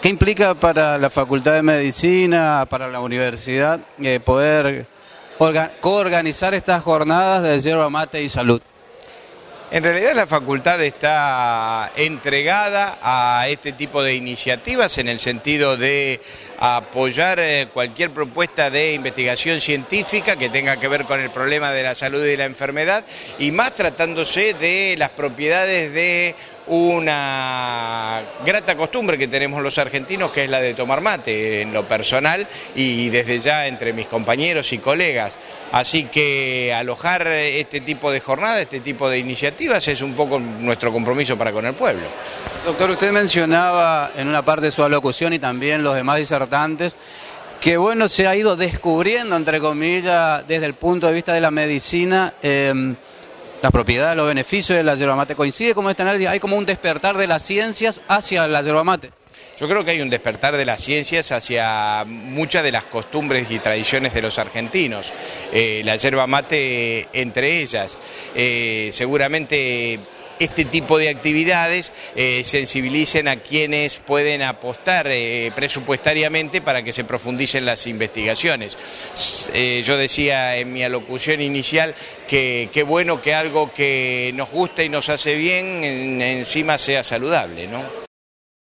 ¿Qué implica para la Facultad de Medicina, para la universidad, poder coorganizar estas jornadas de yerba mate y salud? En realidad la facultad está entregada a este tipo de iniciativas en el sentido de apoyar cualquier propuesta de investigación científica que tenga que ver con el problema de la salud y la enfermedad, y más tratándose de las propiedades de una grata costumbre que tenemos los argentinos, que es la de tomar mate en lo personal y desde ya entre mis compañeros y colegas. Así que alojar este tipo de jornadas, este tipo de iniciativas es un poco nuestro compromiso para con el pueblo. Doctor, usted mencionaba en una parte de su alocución y también los demás disertantes que bueno, se ha ido descubriendo, entre comillas, desde el punto de vista de la medicina, las propiedades, los beneficios de la yerba mate. ¿Coincide con este análisis? ¿Hay como un despertar de las ciencias hacia la yerba mate? Yo creo que hay un despertar de las ciencias hacia muchas de las costumbres y tradiciones de los argentinos. La yerba mate entre ellas. Seguramente este tipo de actividades sensibilicen a quienes pueden apostar presupuestariamente para que se profundicen las investigaciones. Yo decía en mi alocución inicial que qué bueno que algo que nos gusta y nos hace bien encima sea saludable, ¿no?